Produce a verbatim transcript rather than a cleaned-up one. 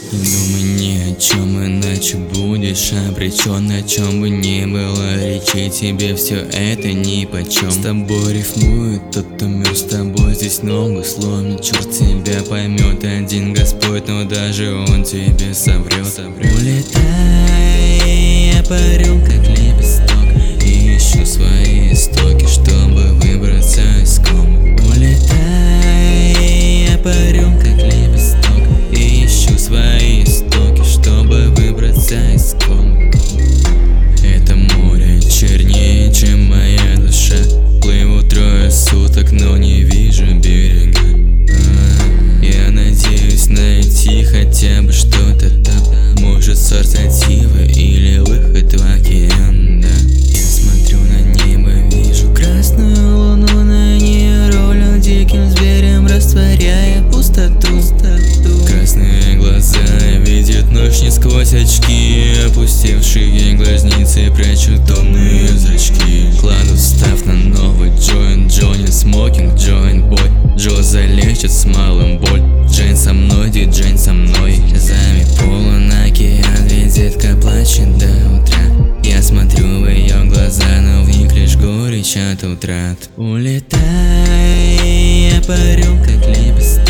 Не думай ни о чем, иначе будешь обречен. О чем бы ни было речи, тебе все это нипочем. С тобой рифмует тот, кто мертв, с тобой здесь ногу сломит. Черт тебя поймет один Господь, но даже он тебе соврет. Улетай, я парю как лепесток, и ищу свои истоки, чтобы выбраться из комы. Улетай, я парю как лепесток, и ищу свои истоки, чтобы выбраться из комы. Это море чернее, чем моя душа. Плыву трое суток, но не вижу берега. а, Я надеюсь найти хотя бы что-то там. Может, сортатива или выход в океан, да. Я смотрю на небо, вижу красную луну, на ней роллин диким зверем, растворяя пустоту. Красные глаза видят ночь не сквозь очки, опустевшие глазницы прячут томные зрачки. Кладу став на новый джойнт, Джонни смокинг, джойнт бой. Джо залечит с малым боль. Джейн со мной, диджейн со мной. Слезами полон океан, ведь детка плачет до утра. Я смотрю в ее глаза, но в них лишь горечь от утрат. Улетай, я парю как лепесток,